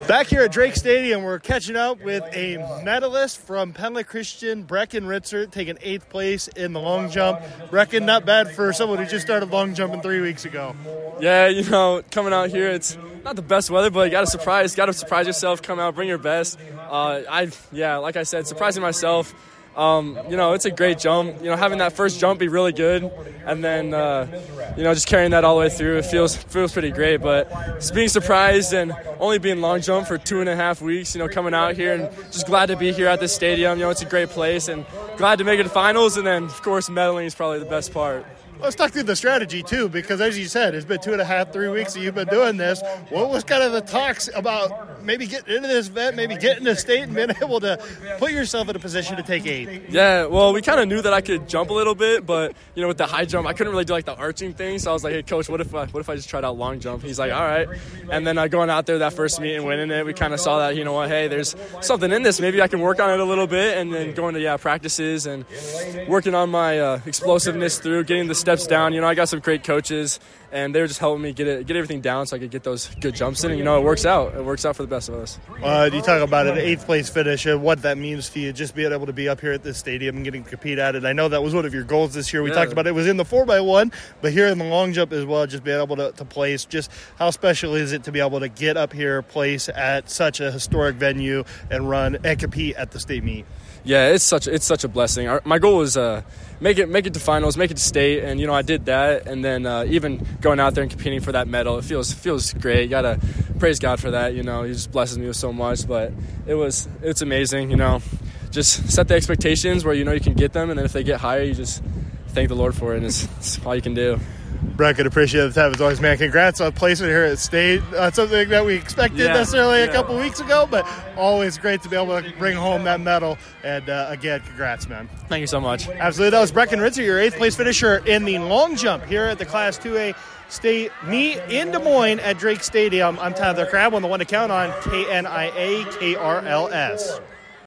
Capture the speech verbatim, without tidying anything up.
Back here at Drake Stadium, we're catching up with a medalist from Penla Christian, Brecken Ritzert, taking eighth place in the long jump. Brecken, not bad for someone who just started long jumping three weeks ago. Yeah, you know, coming out here, it's not the best weather, but you got to surprise, got to surprise yourself. Come out, bring your best. Uh, I, yeah, like I said, surprising myself. Um, you know, it's a great jump. You know, having that first jump be really good, and then uh, you know, just carrying that all the way through, it feels feels pretty great. But just being surprised and only being long jump for two and a half weeks, you know, coming out here and just glad to be here at this stadium. You know, it's a great place, and glad to make it to finals. And then, of course, medaling is probably the best part. Let's talk through the strategy, too, because as you said, it's been two and a half, three weeks that you've been doing this. What was kind of the talks about maybe getting into this event, maybe getting to state and being able to put yourself in a position to take eighth? Yeah, well, we kind of knew that I could jump a little bit, but, you know, with the high jump, I couldn't really do, like, the arching thing. So I was like, hey, Coach, what if I, what if I just tried out long jump? He's like, all right. And then uh, going out there that first meet and winning it, we kind of saw that, you know what, hey, there's something in this. Maybe I can work on it a little bit, and then going to, yeah, practices and working on my uh, explosiveness through, getting the steps down. You know, I got some great coaches, and they were just helping me get it, get everything down so I could get those good jumps in. And, you know, it works out. It works out for the best of us. Uh, you talk about an eighth place finish and what that means to you, just being able to be up here at this stadium and getting to compete at it. I know that was one of your goals this year. We yeah. talked about it. It was in the four by one, but here in the long jump as well, just being able to, to place. Just how special is it to be able to get up here, place at such a historic venue, and run and compete at the state meet? Yeah, it's such it's such a blessing. Our, my goal was uh, make it make it to finals, make it to state, and you know I did that. And then uh, even going out there and competing for that medal, it feels feels great. You gotta praise God for that. You know, He just blesses me with so much. But it was it's amazing. You know, just set the expectations where you know you can get them, and then if they get higher, you just thank the Lord for it, and it's, it's all you can do. Brecken, appreciate the time as always, man. Congrats on placement here at state. Not something that we expected yeah, necessarily yeah. a couple weeks ago, but always great to be able to bring home that medal. And uh, again, congrats, man. Thank you so much. Absolutely. That was Brecken Ritzert, your eighth place finisher in the long jump here at the Class two A state meet in Des Moines at Drake Stadium. I'm Tyler Crabb on the one to count on K N I A K R L S.